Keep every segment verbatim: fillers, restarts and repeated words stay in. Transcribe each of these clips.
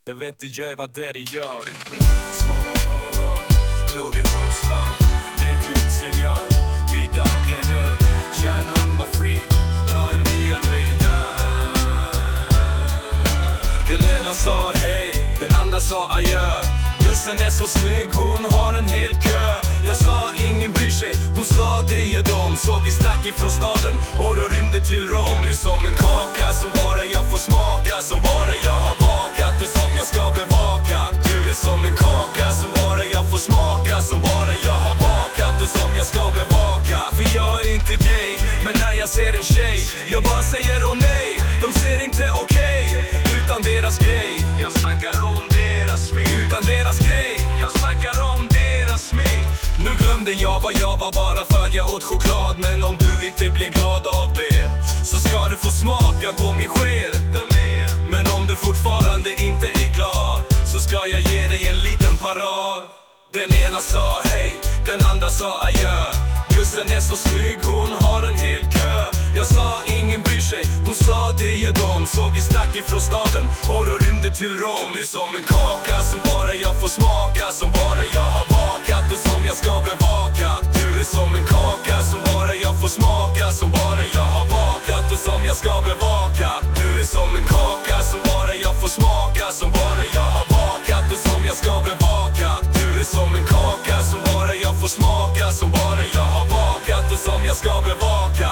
Det vet inte jag vad det gör. Blodig rosa, det är du seriös. Vi dagen nu, kärnan var fri. Ta en nya höjder. Den ena sa hej, den andra sa adjö. Bussen är så snygg, hon har en hel kö. Jag sa ingen bryr sig, hon sa det är dom. Så vi stack ifrån staden och då rymde till Rom. Du är som en kaka som bara jag får smaka. Som bara jag har bakat, du som jag ska bevaka. Du är som en kaka som bara jag får smaka. Som bara jag har bakat, du som jag ska bevaka. För jag är inte gay, men när jag ser en tjej jag bara säger åh nej. De ser inte okej okay, utan deras grej. Jag snackar om deras smink. Utan deras grej, jag snackar om deras smink. Nu glömde jag vad jag var bara för jag åt choklad. Men om du inte blir glad av det så ska du få smaka på min sked. Men om du fortfarande inte är glad så ska jag ge dig en liten parad. Den ena sa hej, den andra sa adjö. Bussen är så snygg, hon har en hel kö. Jag sa ingen bryr sig, hon sa det är dom. Så vi stack ifrån staden och då rymde till Rom. Du är som en kaka som bara jag får smaka. Som bara jag har bakat och som jag ska bevaka. Du är som en kaka som bara jag får smaka. Som bara jag har bakat och som jag ska bevaka. Du är som en kaka som bara jag får smaka. Som bara jag har bakat och som jag ska bevaka. Du är som en kaka som bara jag får smaka. Som bara jag har bakat och som jag ska bevaka.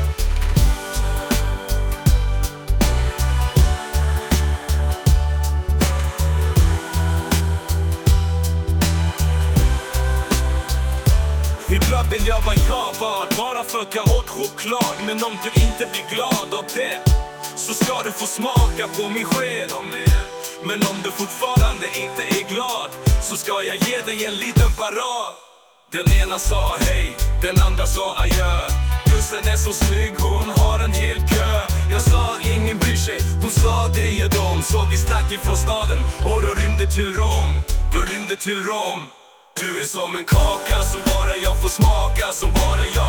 Ibland vill jag vara jag var, bara för att jag åt choklad. Men om du inte blir glad av det så ska du få smaka på min sked. Men om du fortfarande inte är glad så ska jag ge dig en liten parad. Den ena sa hej, den andra sa adjö. Bussen är så snygg, hon har en hel kö. Jag sa ingen bryr sig, hon sa det är dom. Så vi stack ifrån staden och då rymde till Rom. Då rymde till Rom. Du är som en kaka som bara jag får smaka. Som bara jag